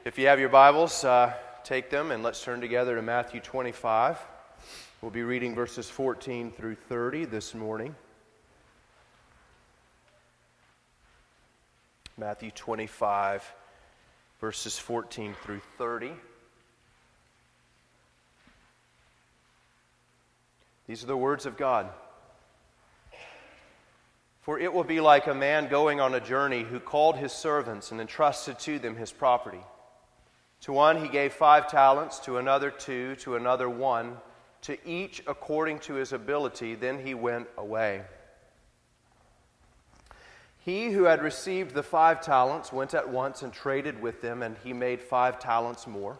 If you have your Bibles, take them and let's turn together to Matthew 25. We'll be reading verses 14 through 30 this morning. Matthew 25, verses 14 through 30. These are the words of God. For it will be like a man going on a journey who called his servants and entrusted to them his property. To one he gave 5 talents, to another 2, to another 1, to each according to his ability. Then he went away. He who had received the 5 talents went at once and traded with them, and he made 5 talents more.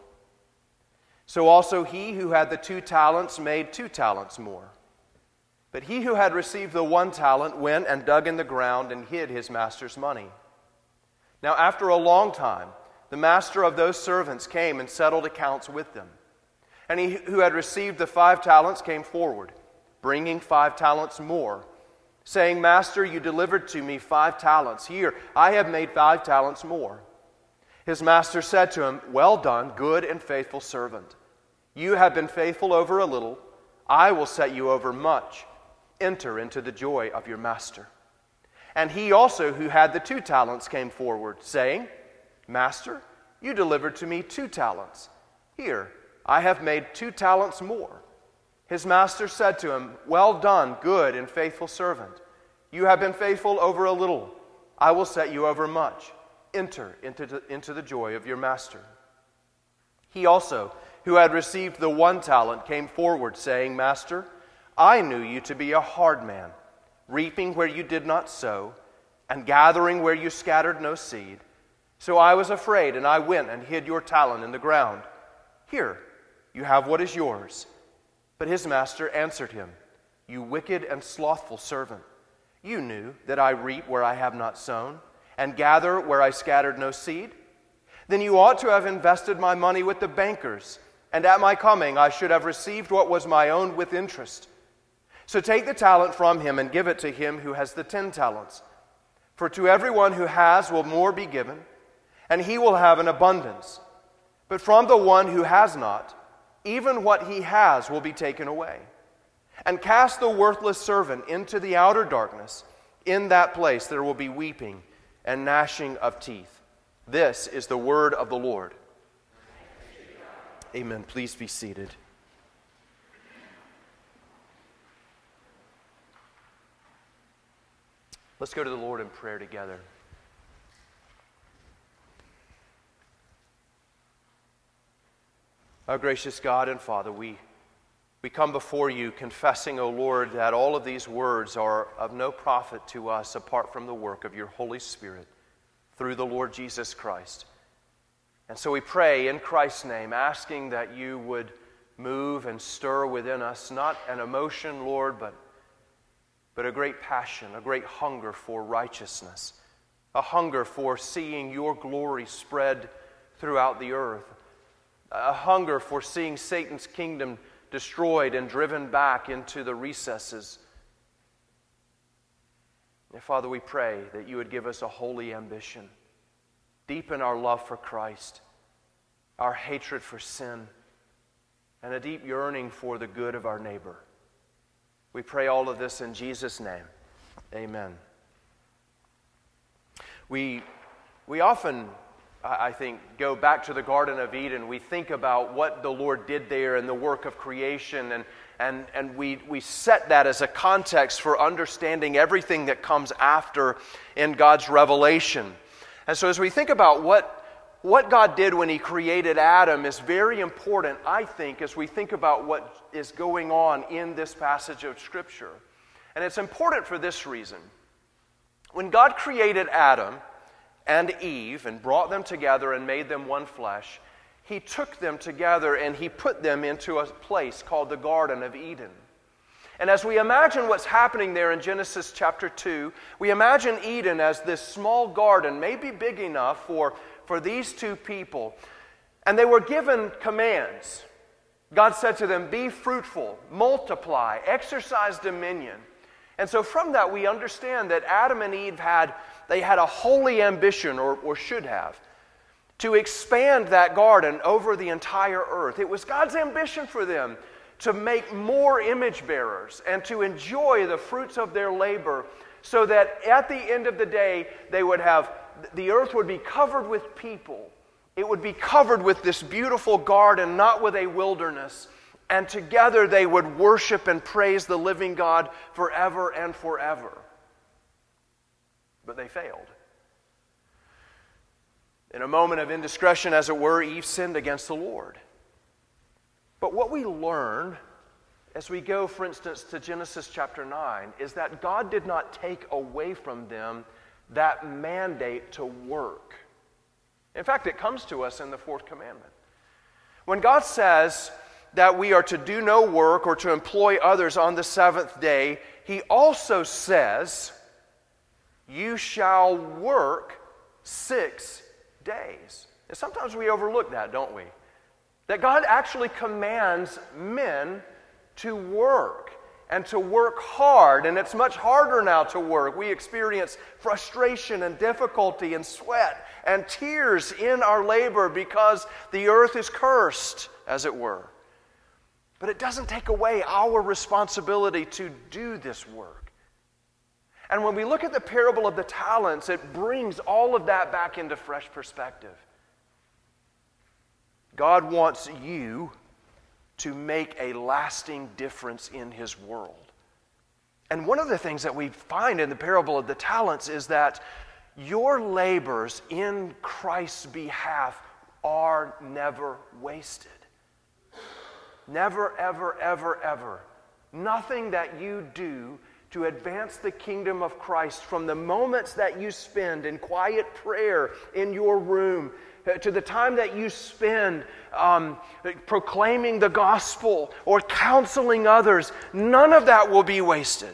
So also he who had the 2 talents made 2 talents more. But he who had received the 1 talent went and dug in the ground and hid his master's money. Now after a long time, the master of those servants came and settled accounts with them. And he who had received the 5 talents came forward, bringing 5 talents more, saying, Master, you delivered to me 5 talents. Here, I have made 5 talents more. His master said to him, Well done, good and faithful servant. You have been faithful over a little. I will set you over much. Enter into the joy of your master. And he also who had the 2 talents came forward, saying, Master, you delivered to me 2 talents. Here, I have made 2 talents more. His master said to him, Well done, good and faithful servant. You have been faithful over a little. I will set you over much. Enter into the joy of your master. He also, who had received the 1 talent, came forward, saying, Master, I knew you to be a hard man, reaping where you did not sow, and gathering where you scattered no seed. So I was afraid, and I went and hid your talent in the ground. Here, you have what is yours. But his master answered him, You wicked and slothful servant, you knew that I reap where I have not sown, and gather where I scattered no seed? Then you ought to have invested my money with the bankers, and at my coming I should have received what was my own with interest. So take the talent from him and give it to him who has the 10 talents. For to everyone who has will more be given, and he will have an abundance. But from the one who has not, even what he has will be taken away. And cast the worthless servant into the outer darkness. In that place there will be weeping and gnashing of teeth. This is the word of the Lord. Amen. Please be seated. Let's go to the Lord in prayer together. Our gracious God and Father, we come before you confessing, O Lord, that all of these words are of no profit to us apart from the work of your Holy Spirit through the Lord Jesus Christ. And so we pray in Christ's name, asking that you would move and stir within us, not an emotion, Lord, but a great passion, a great hunger for righteousness, a hunger for seeing your glory spread throughout the earth, a hunger for seeing Satan's kingdom destroyed and driven back into the recesses. And Father, we pray that you would give us a holy ambition, deepen our love for Christ, our hatred for sin, and a deep yearning for the good of our neighbor. We pray all of this in Jesus' name. Amen. We often, I think, go back to the Garden of Eden. We think about what the Lord did there and the work of creation, and we set that as a context for understanding everything that comes after in God's revelation. And so as we think about what God did when He created Adam is very important, I think, as we think about what is going on in this passage of Scripture. And it's important for this reason. When God created Adam and Eve and brought them together and made them one flesh, He took them together and He put them into a place called the Garden of Eden. And as we imagine what's happening there in Genesis chapter 2, we imagine Eden as this small garden, maybe big enough for these 2 people. And they were given commands. God said to them, be fruitful, multiply, exercise dominion. And so from that we understand that Adam and Eve had a holy ambition, or should have. to expand that garden over the entire earth. It was God's ambition for them to make more image bearers and to enjoy the fruits of their labor, so that at the end of the day, the earth would be covered with people. It would be covered with this beautiful garden, not with a wilderness. And together they would worship and praise the living God forever and forever. But they failed. In a moment of indiscretion, as it were, Eve sinned against the Lord. But what we learn as we go, for instance, to Genesis chapter 9, is that God did not take away from them that mandate to work. In fact, it comes to us in the fourth commandment. When God says that we are to do no work or to employ others on the seventh day, He also says, you shall work 6 days. And sometimes we overlook that, don't we? That God actually commands men to work, and to work hard. And it's much harder now to work. We experience frustration and difficulty and sweat and tears in our labor because the earth is cursed, as it were. But it doesn't take away our responsibility to do this work. And when we look at the parable of the talents, it brings all of that back into fresh perspective. God wants you to make a lasting difference in His world. And one of the things that we find in the parable of the talents is that your labors in Christ's behalf are never wasted. Never, ever, ever, ever. Nothing that you do to advance the kingdom of Christ, from the moments that you spend in quiet prayer in your room, to the time that you spend proclaiming the gospel or counseling others, none of that will be wasted.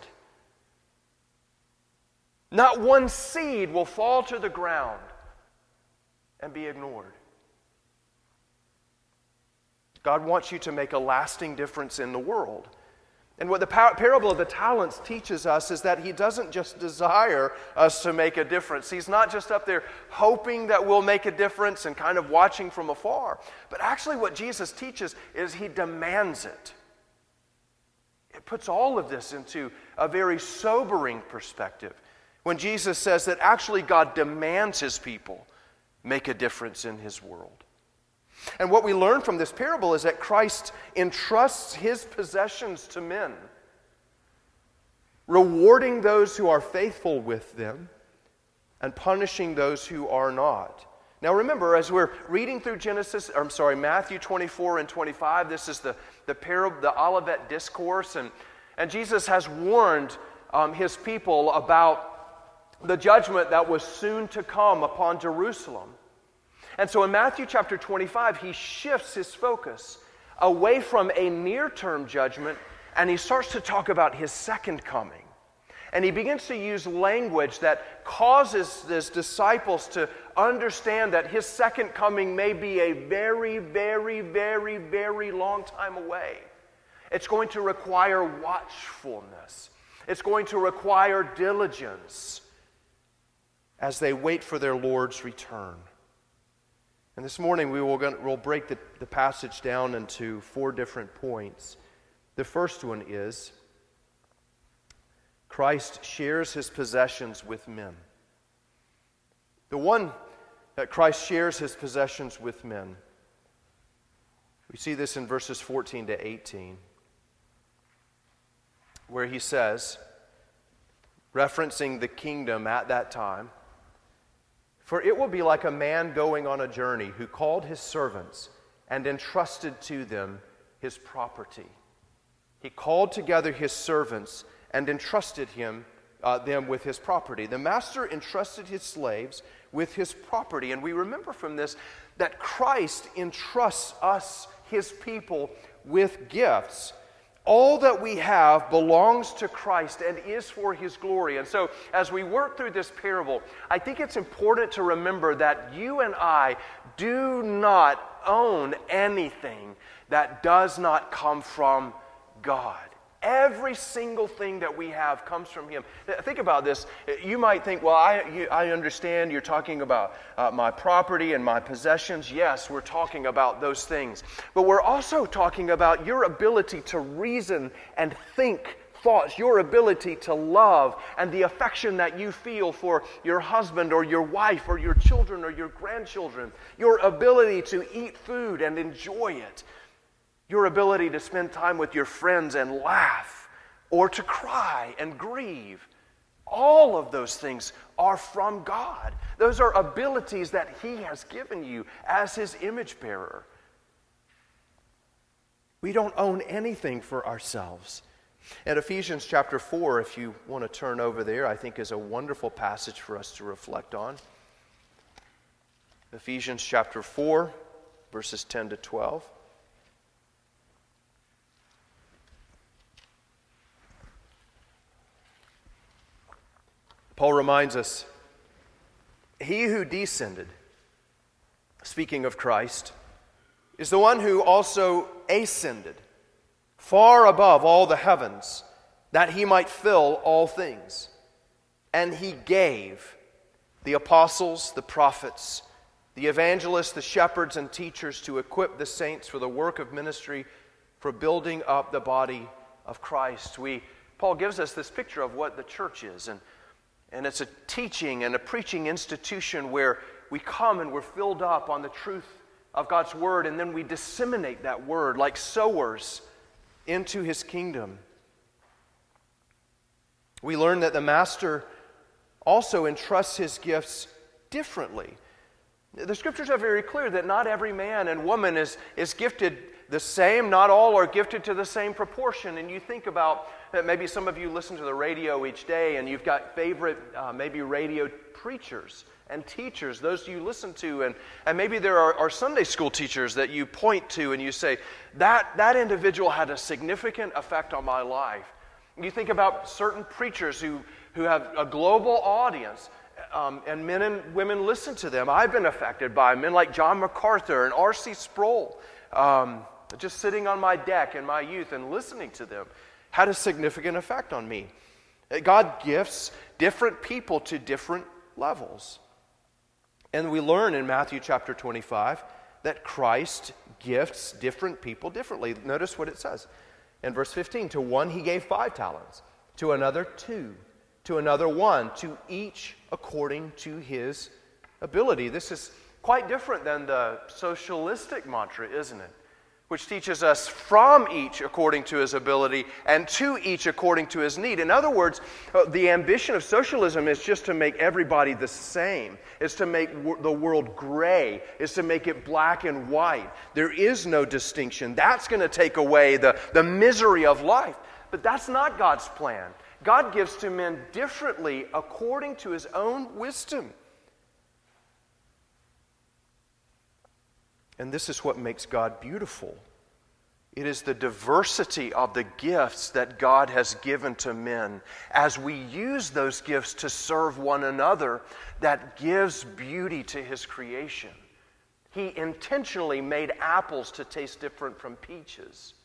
Not one seed will fall to the ground and be ignored. God wants you to make a lasting difference in the world. And what the parable of the talents teaches us is that He doesn't just desire us to make a difference. He's not just up there hoping that we'll make a difference and kind of watching from afar. But actually what Jesus teaches is He demands it. It puts all of this into a very sobering perspective when Jesus says that actually God demands His people make a difference in His world. And what we learn from this parable is that Christ entrusts His possessions to men, rewarding those who are faithful with them and punishing those who are not. Now remember, as we're reading through Matthew 24 and 25, this is the parable, the Olivet Discourse, and Jesus has warned His people about the judgment that was soon to come upon Jerusalem. And so in Matthew chapter 25, He shifts His focus away from a near-term judgment, and He starts to talk about His second coming. And He begins to use language that causes His disciples to understand that His second coming may be a very, very, very, very long time away. It's going to require watchfulness. It's going to require diligence as they wait for their Lord's return. And this morning we'll break the passage down into 4 different points. The first one is Christ shares His possessions with men. The one that Christ shares His possessions with men. We see this in verses 14 to 18, where He says, referencing the kingdom at that time, "For it will be like a man going on a journey who called his servants and entrusted to them his property. He called together his servants and entrusted them with his property. The master entrusted his slaves with his property." And we remember from this that Christ entrusts us, His people, with gifts. All that we have belongs to Christ and is for His glory. And so as we work through this parable, I think it's important to remember that you and I do not own anything that does not come from God. Every single thing that we have comes from Him. Think about this. You might think, well, I understand you're talking about my property and my possessions. Yes, we're talking about those things. But we're also talking about your ability to reason and think thoughts, your ability to love, and the affection that you feel for your husband or your wife or your children or your grandchildren, your ability to eat food and enjoy it, your ability to spend time with your friends and laugh, or to cry and grieve. All of those things are from God. Those are abilities that He has given you as His image bearer. We don't own anything for ourselves. And Ephesians chapter 4, if you want to turn over there, I think is a wonderful passage for us to reflect on. Ephesians chapter 4, verses 10 to 12. Paul reminds us, He who descended, speaking of Christ, is the one who also ascended far above all the heavens, that He might fill all things. And He gave the apostles, the prophets, the evangelists, the shepherds, and teachers to equip the saints for the work of ministry, for building up the body of Christ. Paul gives us this picture of what the church is, and it's a teaching and a preaching institution where we come and we're filled up on the truth of God's Word, and then we disseminate that Word like sowers into His kingdom. We learn that the Master also entrusts His gifts differently. The Scriptures are very clear that not every man and woman is gifted the same. Not all are gifted to the same proportion. And you think about, maybe some of you listen to the radio each day and you've got favorite maybe radio preachers and teachers, those you listen to, and maybe there are Sunday school teachers that you point to and you say, that individual had a significant effect on my life. You think about certain preachers who have a global audience, and men and women listen to them. I've been affected by men like John MacArthur and R.C. Sproul. Just sitting on my deck in my youth and listening to them had a significant effect on me. God gifts different people to different levels. And we learn in Matthew chapter 25 that Christ gifts different people differently. Notice what it says in verse 15. To one He gave 5 talents, to another 2, to another 1, to each according to his ability. This is quite different than the socialistic mantra, isn't it? Which teaches us from each according to his ability and to each according to his need. In other words, the ambition of socialism is just to make everybody the same. It's to make the world gray. It's to make it black and white. There is no distinction. That's going to take away the misery of life. But that's not God's plan. God gives to men differently according to His own wisdom. And this is what makes God beautiful. It is the diversity of the gifts that God has given to men. As we use those gifts to serve one another, that gives beauty to His creation. He intentionally made apples to taste different from peaches.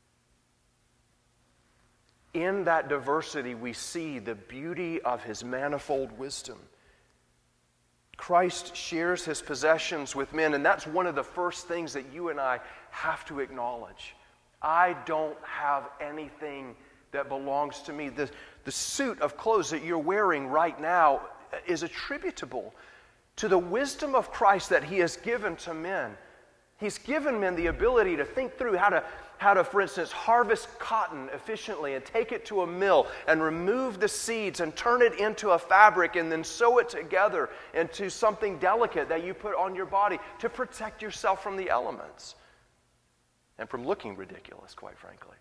In that diversity, we see the beauty of His manifold wisdom. Christ shares His possessions with men, and that's one of the first things that you and I have to acknowledge. I don't have anything that belongs to me. The suit of clothes that you're wearing right now is attributable to the wisdom of Christ that He has given to men. He's given men the ability to think through how to, for instance, harvest cotton efficiently and take it to a mill and remove the seeds and turn it into a fabric and then sew it together into something delicate that you put on your body to protect yourself from the elements and from looking ridiculous, quite frankly.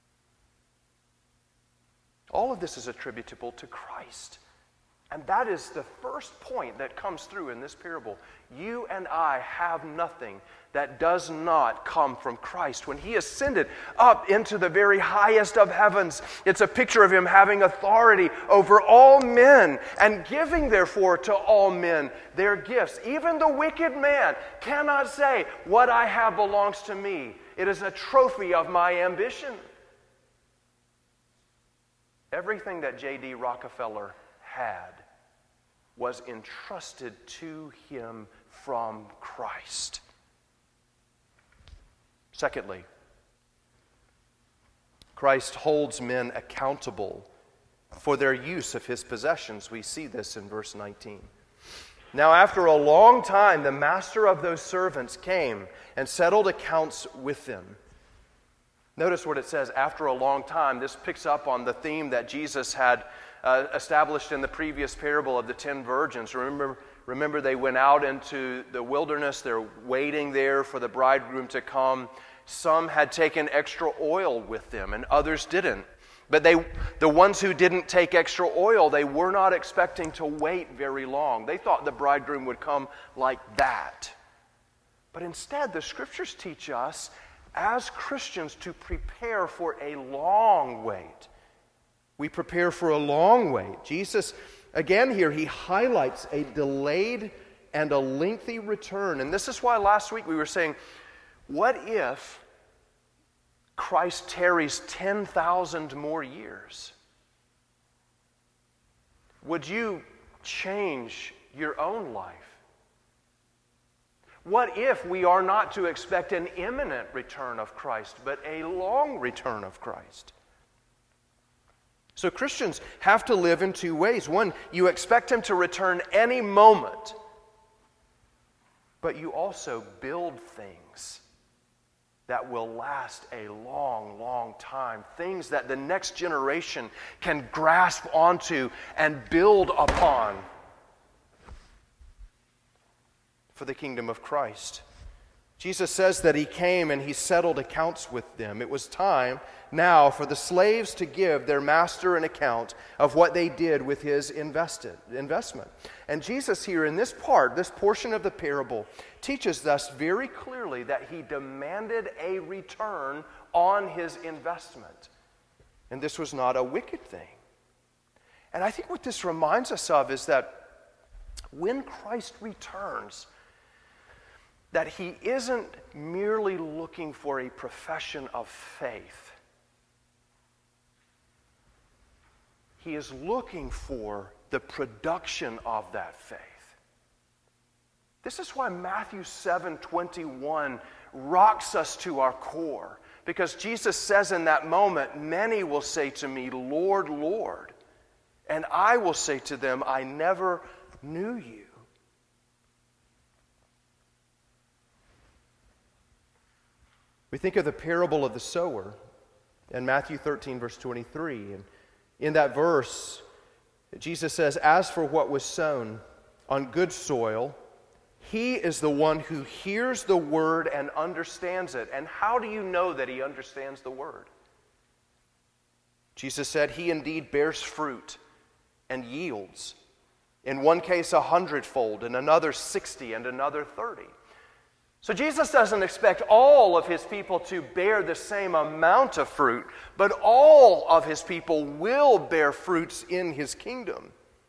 All of this is attributable to Christ. And that is the first point that comes through in this parable. You and I have nothing that does not come from Christ. When He ascended up into the very highest of heavens, it's a picture of Him having authority over all men and giving, therefore, to all men their gifts. Even the wicked man cannot say, what I have belongs to me. It is a trophy of my ambition. Everything that J.D. Rockefeller had was entrusted to him from Christ. Secondly, Christ holds men accountable for their use of his possessions. We see this in verse 19. Now, after a long time, the master of those servants came and settled accounts with them. Notice what it says, after a long time. This picks up on the theme that Jesus had established in the previous parable of the 10 virgins. Remember, they went out into the wilderness. They're waiting there for the bridegroom to come. Some had taken extra oil with them, and others didn't. But the ones who didn't take extra oil, they were not expecting to wait very long. They thought the bridegroom would come like that. But instead, the Scriptures teach us, as Christians, to prepare for a long wait. We prepare for a long wait. Jesus, again here, he highlights a delayed and a lengthy return. And this is why last week we were saying, what if Christ tarries 10,000 more years? Would you change your own life? What if we are not to expect an imminent return of Christ, but a long return of Christ? So Christians have to live in two ways. One, you expect him to return any moment, but you also build things that will last a long, long time. Things that the next generation can grasp onto and build upon for the kingdom of Christ. Jesus says that he came and he settled accounts with them. It was time now for the slaves to give their master an account of what they did with his investment. And Jesus here in this portion of the parable, teaches us very clearly that he demanded a return on his investment. And this was not a wicked thing. And I think what this reminds us of is that when Christ returns, that he isn't merely looking for a profession of faith. He is looking for the production of that faith. This is why Matthew 7:21 rocks us to our core. Because Jesus says in that moment, many will say to me, Lord, Lord. And I will say to them, I never knew you. We think of the parable of the sower in Matthew 13, verse 23. And in that verse, Jesus says, as for what was sown on good soil, he is the one who hears the word and understands it. And how do you know that he understands the word? Jesus said, he indeed bears fruit and yields. In one case 100-fold, in another 60, and another 30. So Jesus doesn't expect all of his people to bear the same amount of fruit, but all of his people will bear fruits in his kingdom.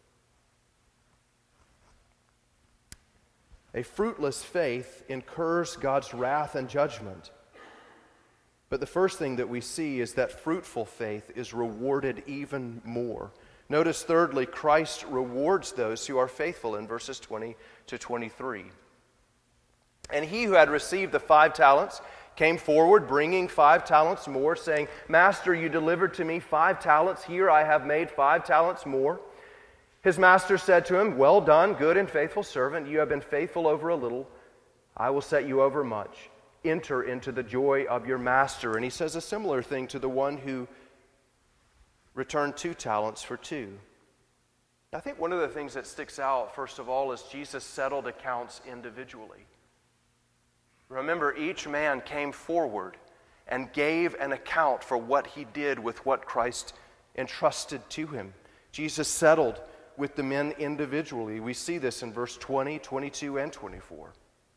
A fruitless faith incurs God's wrath and judgment. But the first thing that we see is that fruitful faith is rewarded even more. Notice thirdly, Christ rewards those who are faithful in verses 20 to 23. And he who had received the 5 talents came forward, bringing 5 talents more, saying, Master, you delivered to me 5 talents. Here I have made 5 talents more. His master said to him, well done, good and faithful servant. You have been faithful over a little. I will set you over much. Enter into the joy of your master. And he says a similar thing to the one who returned 2 talents for 2. I think one of the things that sticks out, first of all, is Jesus settled accounts individually. Remember, each man came forward and gave an account for what he did with what Christ entrusted to him. Jesus settled with the men individually. We see this in verse 20, 22, and 24.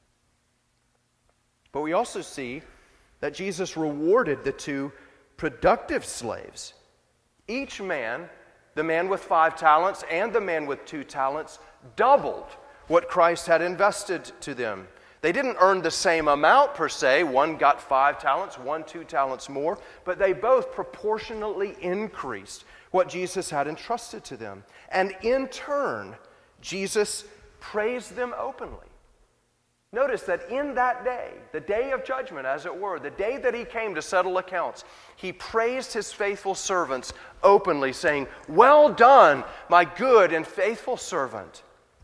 But we also see that Jesus rewarded the 2 productive slaves. Each man, the man with 5 talents and the man with 2 talents, doubled what Christ had invested to them. They didn't earn the same amount per se. One got 5 talents, one 2 talents more, but they both proportionately increased what Jesus had entrusted to them. And in turn, Jesus praised them openly. Notice that in that day, the day of judgment, as it were, the day that he came to settle accounts, he praised his faithful servants openly, saying, "Well done, my good and faithful servant."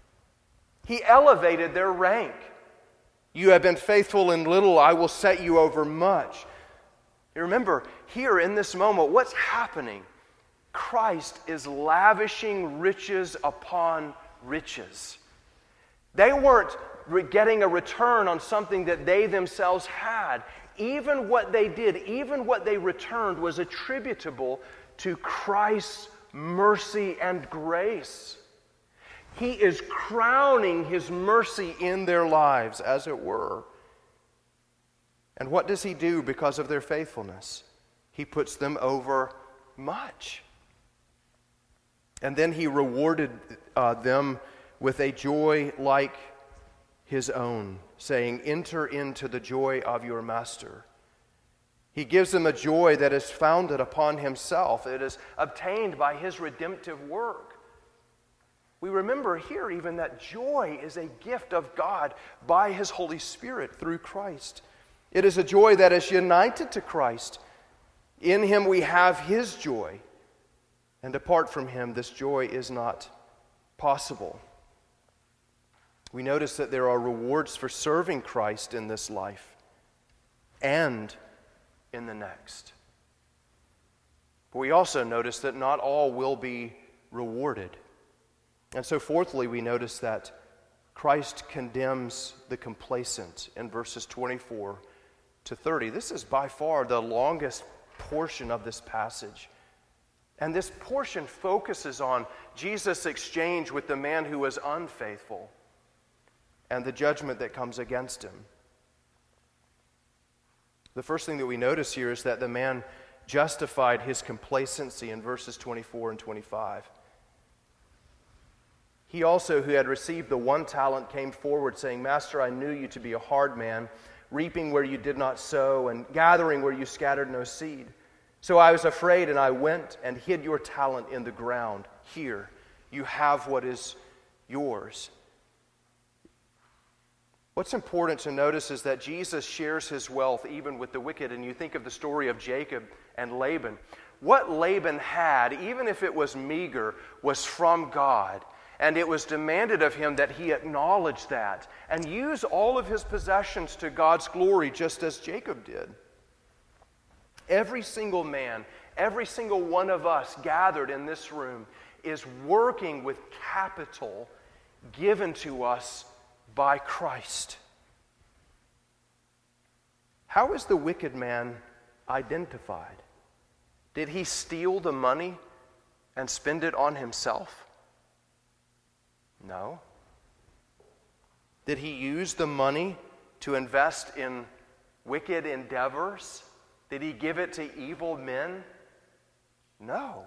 He elevated their rank. "You have been faithful in little, I will set you over much." You remember, here in this moment, what's happening? Christ is lavishing riches upon riches. They weren't getting a return on something that they themselves had. Even what they did, even what they returned, was attributable to Christ's mercy and grace. He is crowning his mercy in their lives, as it were. And what does he do because of their faithfulness? He puts them over much. And then he rewarded them with a joy like his own, saying, "Enter into the joy of your master." He gives them a joy that is founded upon himself. It is obtained by his redemptive work. We remember here even that joy is a gift of God by his Holy Spirit through Christ. It is a joy that is united to Christ. In him we have his joy. And apart from him, this joy is not possible. We notice that there are rewards for serving Christ in this life and in the next. But we also notice that not all will be rewarded. And so fourthly, we notice that Christ condemns the complacent in verses 24 to 30. This is by far the longest portion of this passage. And this portion focuses on Jesus' exchange with the man who was unfaithful and the judgment that comes against him. The first thing that we notice here is that the man justified his complacency in verses 24 and 25. He also, who had received the 1 talent, came forward, saying, "Master, I knew you to be a hard man, reaping where you did not sow, and gathering where you scattered no seed. So I was afraid, and I went and hid your talent in the ground. Here, you have what is yours." What's important to notice is that Jesus shares his wealth even with the wicked. And you think of the story of Jacob and Laban. What Laban had, even if it was meager, was from God. And it was demanded of him that he acknowledge that and use all of his possessions to God's glory, just as Jacob did. Every single man, every single one of us gathered in this room is working with capital given to us by Christ. How is the wicked man identified? Did he steal the money and spend it on himself? No. Did he use the money to invest in wicked endeavors? Did he give it to evil men? No.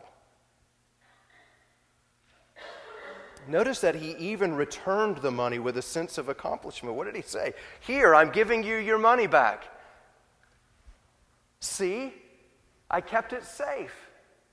Notice that he even returned the money with a sense of accomplishment. What did he say? "Here, I'm giving you your money back. See, I kept it safe."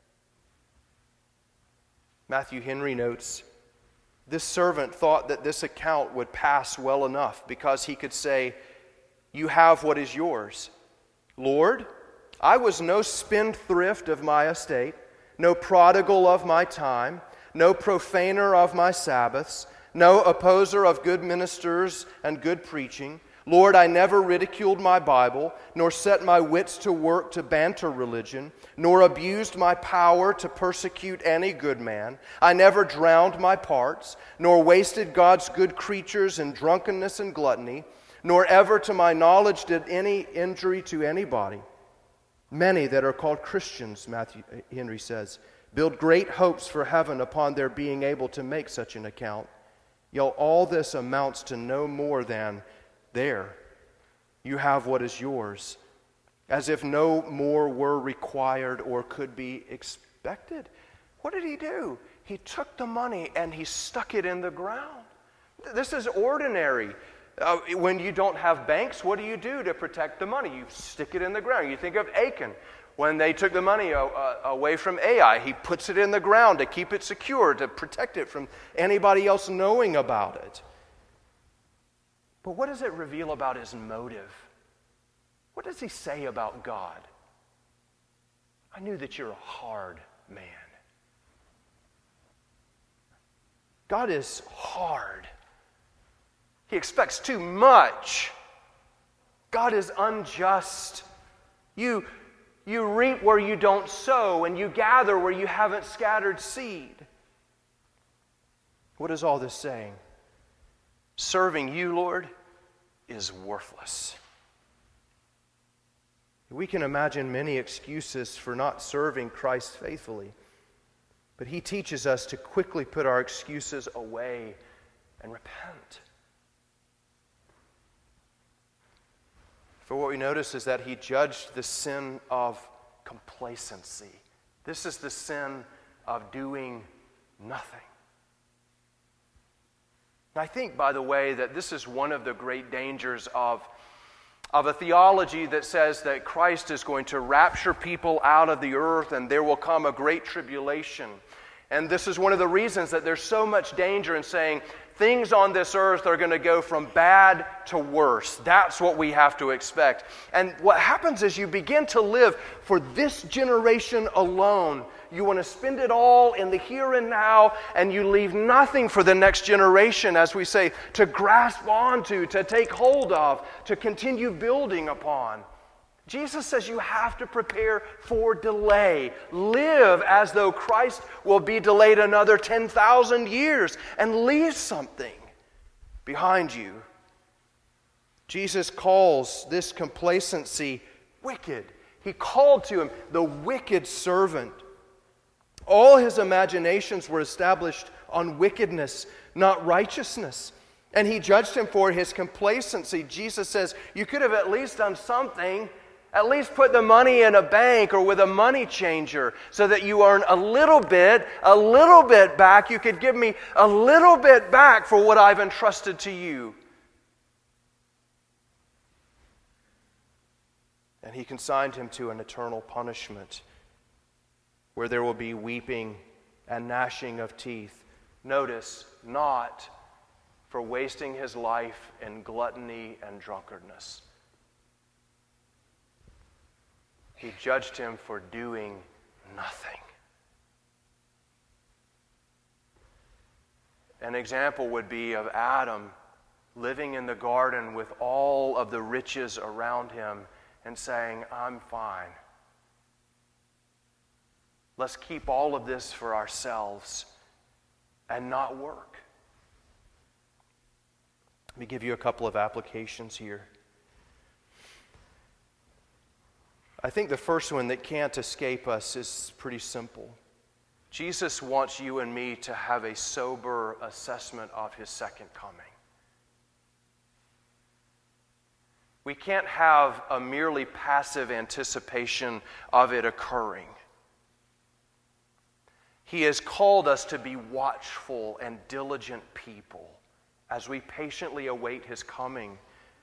Matthew Henry notes, this servant thought that this account would pass well enough because he could say, "You have what is yours. Lord, I was no spendthrift of my estate, no prodigal of my time, no profaner of my Sabbaths, no opposer of good ministers and good preaching. Lord, I never ridiculed my Bible, nor set my wits to work to banter religion, nor abused my power to persecute any good man. I never drowned my parts, nor wasted God's good creatures in drunkenness and gluttony, nor ever to my knowledge did any injury to anybody. Many that are called Christians," Matthew Henry says, "build great hopes for heaven upon their being able to make such an account. Yet all this amounts to no more than, there, you have what is yours, as if no more were required or could be expected." What did he do? He took the money and he stuck it in the ground. This is ordinary. When you don't have banks, what do you do to protect the money? You stick it in the ground. You think of Achan. When they took the money away from Ai, he puts it in the ground to keep it secure, to protect it from anybody else knowing about it. But what does it reveal about his motive? What does he say about God? I knew that you're a hard man. God is hard. He expects too much. God is unjust. You reap where you don't sow, and you gather where you haven't scattered seed. What is all this saying? Serving you, Lord, is worthless. We can imagine many excuses for not serving Christ faithfully, but he teaches us to quickly put our excuses away and repent. For what we notice is that he judged the sin of complacency. This is the sin of doing nothing. And I think, by the way, that this is one of the great dangers of a theology that says that Christ is going to rapture people out of the earth and there will come a great tribulation. And this is one of the reasons that there's so much danger in saying things on this earth are going to go from bad to worse. That's what we have to expect. And what happens is you begin to live for this generation alone. You want to spend it all in the here and now, and you leave nothing for the next generation, as we say, to grasp onto, to take hold of, to continue building upon. Jesus says you have to prepare for delay. Live as though Christ will be delayed another 10,000 years and leave something behind you. Jesus calls this complacency wicked. He called to him the wicked servant. All his imaginations were established on wickedness, not righteousness. And he judged him for his complacency. Jesus says, you could have at least done something. At least put the money in a bank or with a money changer so that you earn a little bit back. You could give me a little bit back for what I've entrusted to you. And he consigned him to an eternal punishment where there will be weeping and gnashing of teeth. Notice, not for wasting his life in gluttony and drunkardness. He judged him for doing nothing. An example would be of Adam living in the garden with all of the riches around him and saying, I'm fine. Let's keep all of this for ourselves and not work. Let me give you a couple of applications here. I think the first one that can't escape us is pretty simple. Jesus wants you and me to have a sober assessment of his second coming. We can't have a merely passive anticipation of it occurring. He has called us to be watchful and diligent people as we patiently await his coming.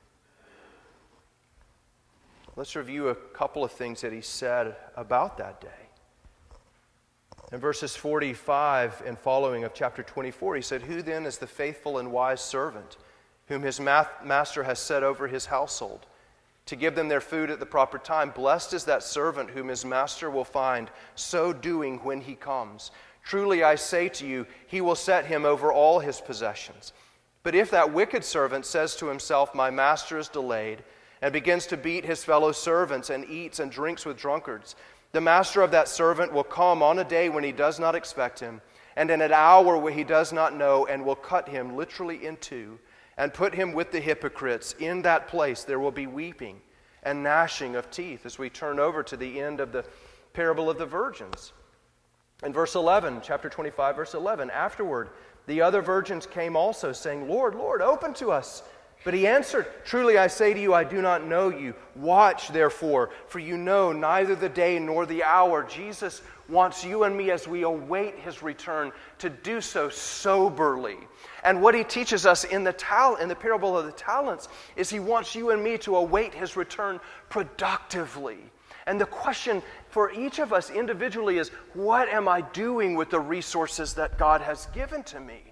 Let's review a couple of things that he said about that day. In verses 45 and following of chapter 24, he said, Who then is the faithful and wise servant whom his master has set over his household to give them their food at the proper time? Blessed is that servant whom his master will find so doing when he comes. Truly I say to you, he will set him over all his possessions. But if that wicked servant says to himself, My master is delayed, and begins to beat his fellow servants and eats and drinks with drunkards, the master of that servant will come on a day when he does not expect him, and in an hour where he does not know, and will cut him literally in two, and put him with the hypocrites. In that place there will be weeping and gnashing of teeth, as we turn over to the end of the parable of the virgins. In verse 11, chapter 25, verse 11, afterward, the other virgins came also, saying, Lord, Lord, open to us. But he answered, Truly I say to you, I do not know you. Watch therefore, for you know neither the day nor the hour. Jesus wants you and me, as we await his return, to do so soberly. And what he teaches us in the parable of the talents is he wants you and me to await his return productively. And the question for each of us individually is, what am I doing with the resources that God has given to me?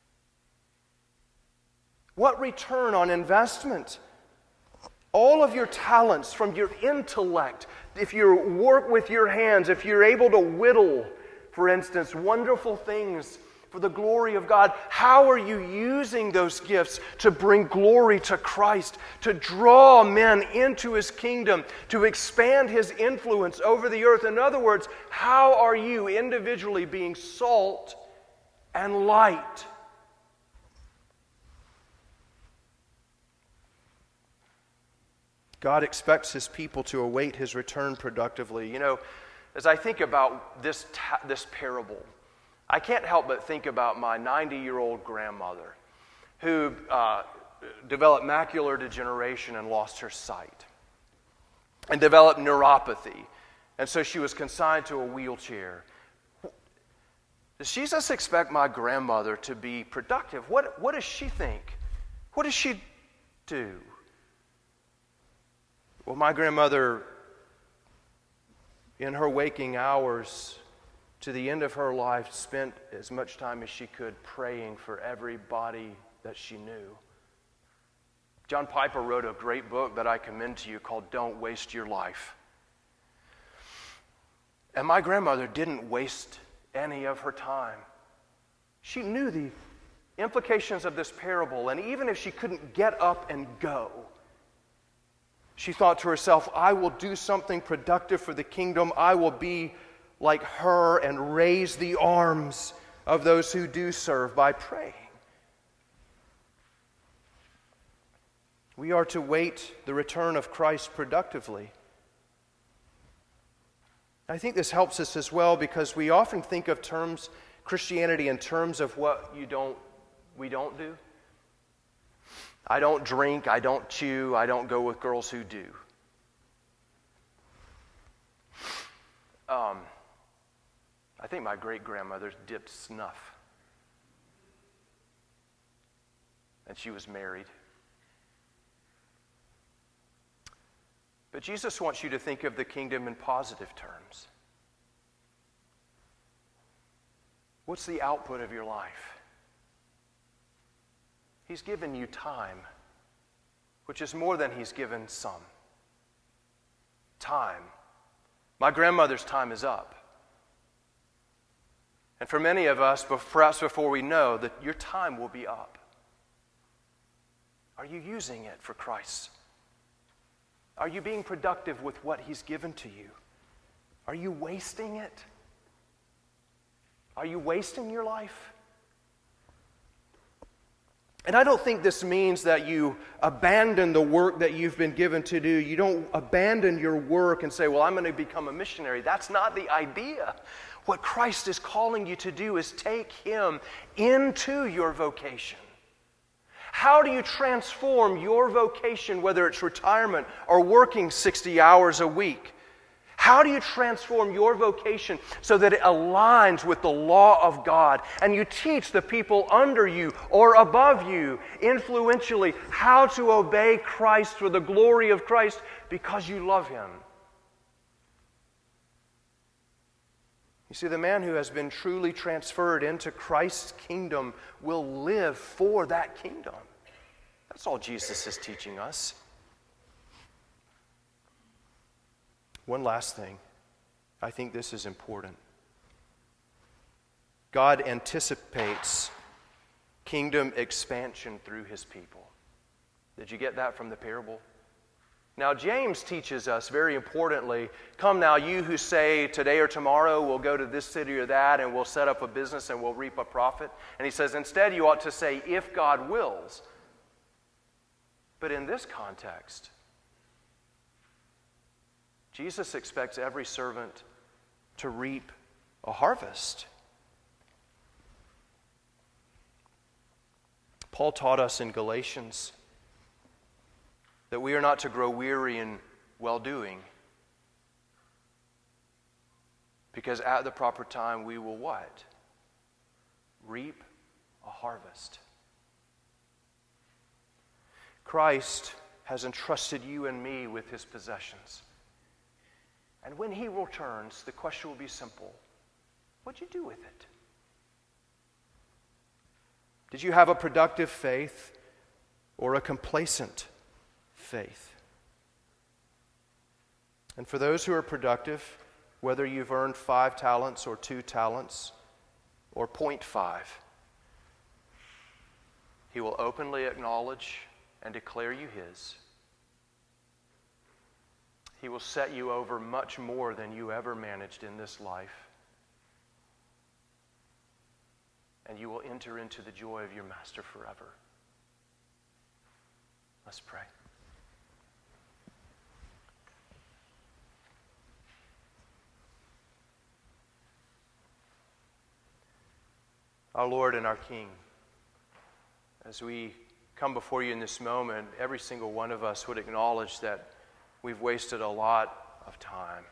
What return on investment? All of your talents, from your intellect, if you work with your hands, if you're able to whittle, for instance, wonderful things for the glory of God, how are you using those gifts to bring glory to Christ, to draw men into His kingdom, to expand His influence over the earth? In other words, how are you individually being salt and light? God expects His people to await His return productively. You know, as I think about this parable, I can't help but think about my 90-year-old grandmother who developed macular degeneration and lost her sight and developed neuropathy. And so she was consigned to a wheelchair. Does Jesus expect my grandmother to be productive? What does she think? What does she do? Well, my grandmother, in her waking hours, to the end of her life, spent as much time as she could praying for everybody that she knew. John Piper wrote a great book that I commend to you called Don't Waste Your Life. And my grandmother didn't waste any of her time. She knew the implications of this parable, and even if she couldn't get up and go, she thought to herself, I will do something productive for the kingdom. I will be like her and raise the arms of those who do serve by praying. We are to wait the return of Christ productively. I think this helps us as well because we often think of Christianity in terms of what we don't do. I don't drink, I don't chew, I don't go with girls who do. I think my great-grandmother dipped snuff. And she was married. But Jesus wants you to think of the kingdom in positive terms. What's the output of your life? He's given you time, which is more than He's given some. Time. My grandmother's time is up. And for many of us, perhaps before we know, that your time will be up. Are you using it for Christ? Are you being productive with what He's given to you? Are you wasting it? Are you wasting your life? And I don't think this means that you abandon the work that you've been given to do. You don't abandon your work and say, well, I'm going to become a missionary. That's not the idea. What Christ is calling you to do is take Him into your vocation. How do you transform your vocation, whether it's retirement or working 60 hours a week? How do you transform your vocation so that it aligns with the law of God and you teach the people under you or above you influentially how to obey Christ for the glory of Christ because you love Him? You see, the man who has been truly transferred into Christ's kingdom will live for that kingdom. That's all Jesus is teaching us. One last thing. I think this is important. God anticipates kingdom expansion through His people. Did you get that from the parable? Now, James teaches us very importantly, come now, you who say today or tomorrow we'll go to this city or that and we'll set up a business and we'll reap a profit. And he says, instead you ought to say, if God wills. But in this context, Jesus expects every servant to reap a harvest. Paul taught us in Galatians that we are not to grow weary in well-doing, because at the proper time we will what? Reap a harvest. Christ has entrusted you and me with His possessions. And when he returns, the question will be simple. What'd you do with it? Did you have a productive faith or a complacent faith? And for those who are productive, whether you've earned 5 talents or 2 talents or 0.5, he will openly acknowledge and declare you his. He will set you over much more than you ever managed in this life. And you will enter into the joy of your master forever. Let's pray. Our Lord and our King, as we come before you in this moment, every single one of us would acknowledge that we've wasted a lot of time.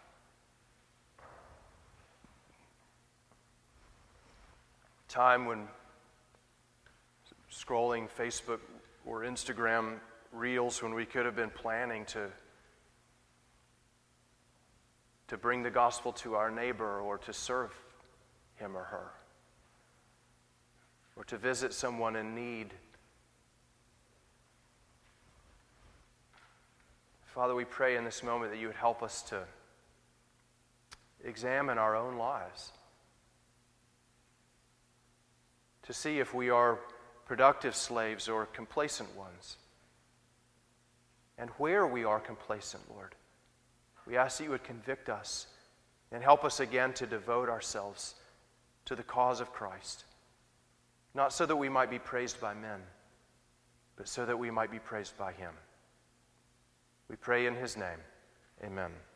Time when scrolling Facebook or Instagram reels when we could have been planning to bring the gospel to our neighbor or to serve him or her, or to visit someone in need. Father, we pray in this moment that you would help us to examine our own lives, to see if we are productive slaves or complacent ones, and where we are complacent, Lord. We ask that you would convict us and help us again to devote ourselves to the cause of Christ, not so that we might be praised by men, but so that we might be praised by him. We pray in his name. Amen.